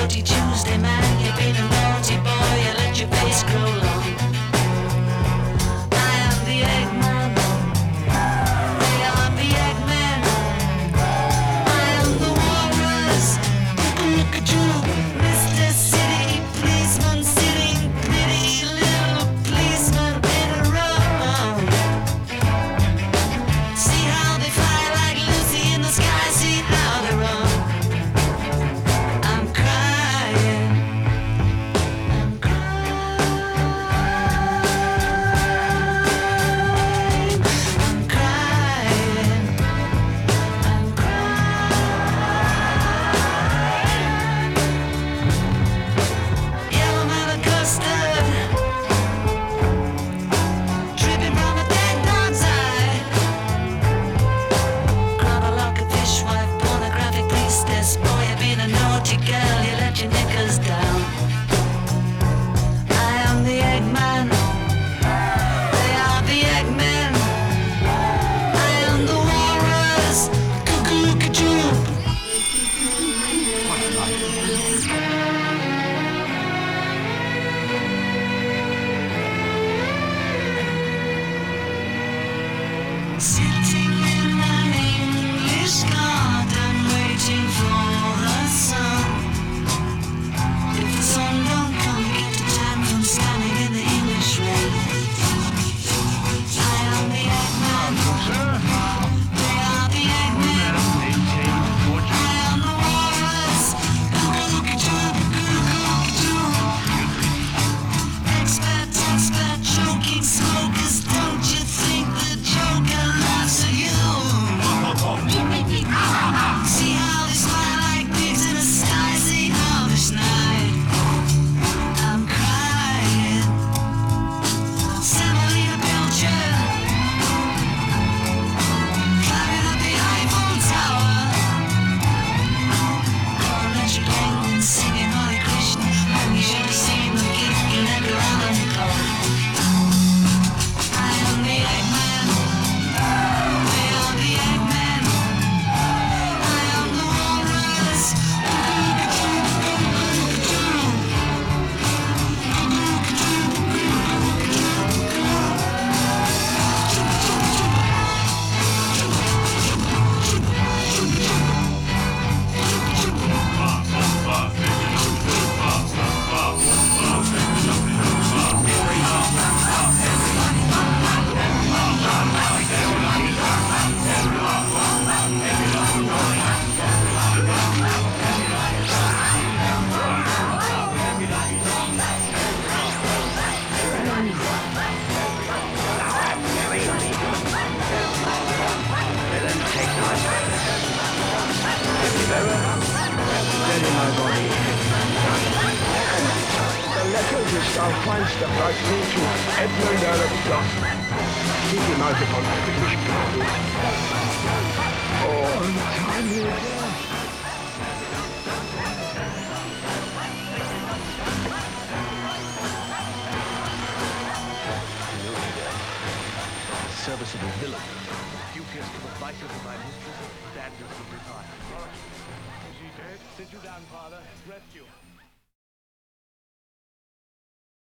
dirty Tuesday man. You've been a naughty boy, you let your face grow long. I am the Eggman. They are the Eggmen. I am the walrus. Look at you, Mr. City Policeman, sitting pretty little policeman in a row. See how they fly like Lucy in the sky. See how they run. I'm crying. I'm crying. I'm crying. I'm crying. Yellow melon custard, dripping from a dead dog's eye. Grab a lock of fishwife, pornographic priestess. Boy, you've been a naughty girl, you let your knickers down. I am the Eggman. They are the Eggmen. I am the walrus. Cuckoo, cuckoo. Sitting in an English garden, waiting for the sun. If the sun don't come, you get a tan from standing in the English rain. I am the Eggman. They are the Eggmen. I am the walrus. Expert, choking smokers. Don't you think the Joker laughs at you? See how they smile like pigs in the sky. See how they snide. I'm crying. Semolina Pilcher, climbing up the Eiffel Tower. Electric penguin singing Hare Krishna. You should have seen them kicking and around the car. I am the Eggman. They are the Eggmen. I am the walrus. Steady, my body. The letter which thou findst applies to Edmund Earl of Scott. Keep him out upon the British ground. Oh, untimely death. Serviceable villain. Duteous to the vices of my mistress, standards of reply. Is he dead? Sit you down, father. Rest you.